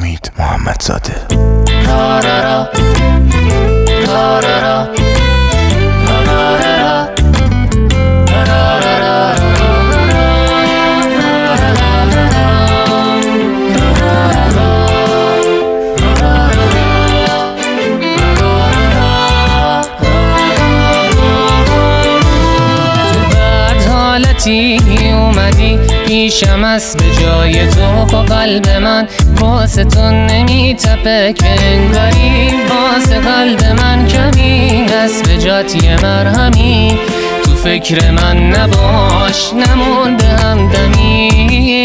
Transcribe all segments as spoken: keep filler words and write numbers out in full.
امید محمدزاده. اومدی پیشم از به جای تو و قلب من واسه تو نمی تپه که انگاری واسه قلب من کمی از به جات یه مرهمی تو فکر من نباش نمونده همدمی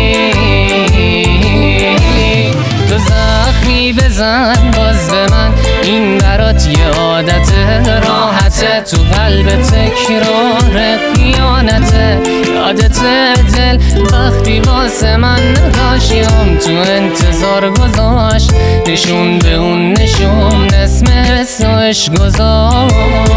تو زخمی بزن باز به من این برات یه عادت راحته تو قلب تکرار خیانته یادت دل وقتی واسه من نداشتیم تو انتظار گذاشت نشون به اون نشون اسم حسش گذاشت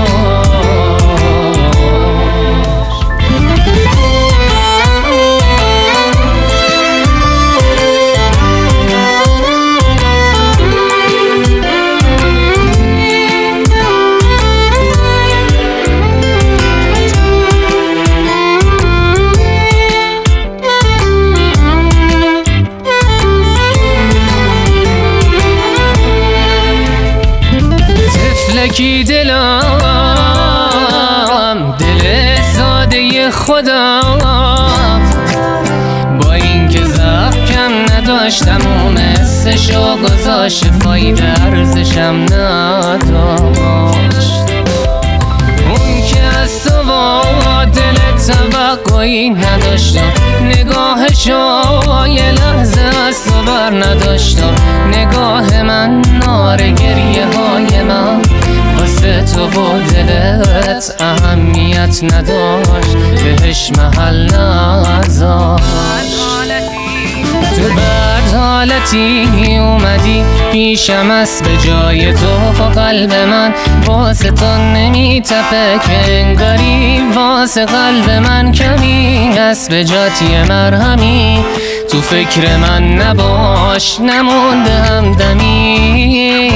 کی دلم دل ساده خودم با این که زخم کم نداشتم و مثلشو گذاشت فایده ارزشم نداشت اون که از تو با دل توقعی نداشتم نگاهشو یه لحظه از تو بر نداشتم نگاه من نار گریه های من واسه تو و دلت اهمیت نداشت بهش محل نذاشت تو بد حالتی اومدی پیشم از به جای تو و قلب من واسه تو نمی تپه که انگاری واسه قلب من کمی از به جات یه مرهمی تو فکر من نباش نمونده همدمی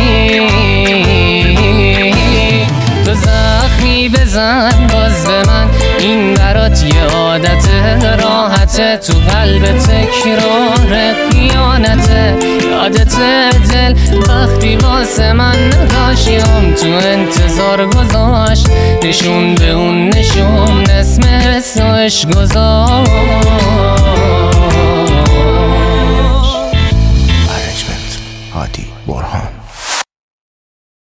تو زخمی بزن باز به من این برات یه عادت راحته تو قلب تکرار خیانته یادت دل وقتی واسه من نداشتیم تو انتظار گذاشت نشون به اون نشون اسم حسش گذاشت. ارنجمنت هادی برهان.